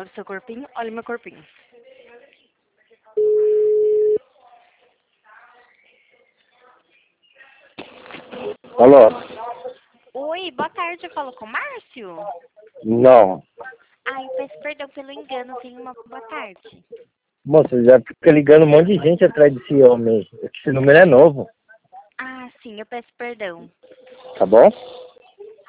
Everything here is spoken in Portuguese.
Olha o seu corpinho, olha o meu corpinho. Alô? Oi, boa tarde, eu falo com o Márcio? Não. Ai, peço perdão pelo engano, tenha uma boa tarde. Moça, já fica ligando um monte de gente atrás desse homem. Esse número é novo, Ah, sim, eu peço perdão. tá bom?